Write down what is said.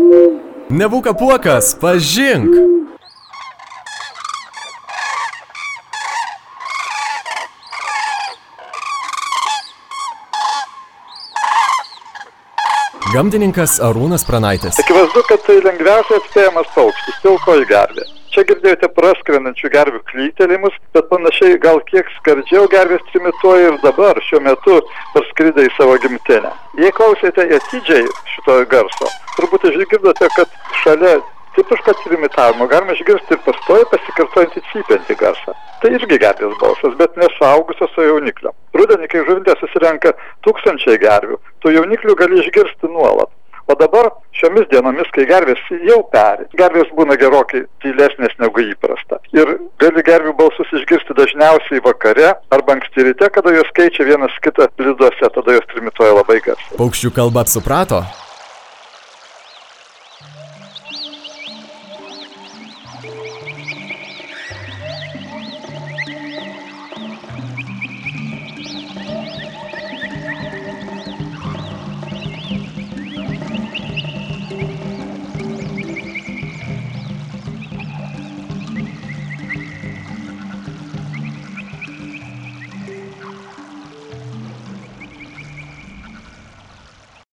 Nebūk apuokas, pažink! Gamtininkas Arūnas Pranaitis. Akivaizdu, kad tai lengviausiai atspėjamas paukštis, pilkoji gervė. Čia girdėjote praskrendančių gervių klytelimus, bet panašiai gal kiek skardžiau gervės trimituoja ir dabar, šiuo metu, parskridę į savo gimtinę. Jei klausėte atidžiai šito garso, turbūt išgirdote, kad šalia tipiško trimitavimo galima išgirsti ir pastoviai pasikartojantį cypiantį garsą. Tai irgi gervės balsas, bet ne suaugusios, o jauniklio. Rudenį, kai žuvinte susirenka tūkstančiai gervių, tų jauniklių gali išgirsti nuolat. O dabar šiomis dienomis, kai gervės jau peri, gervės būna gerokai tylesnės negu įprasta. Ir gali gervių balsus išgirsti dažniausiai vakare arba anksti ryte, kada jos keičia vienas kitą lizduose, tada jos trimituoja labai garsiai. Paukščių kalbą suprato?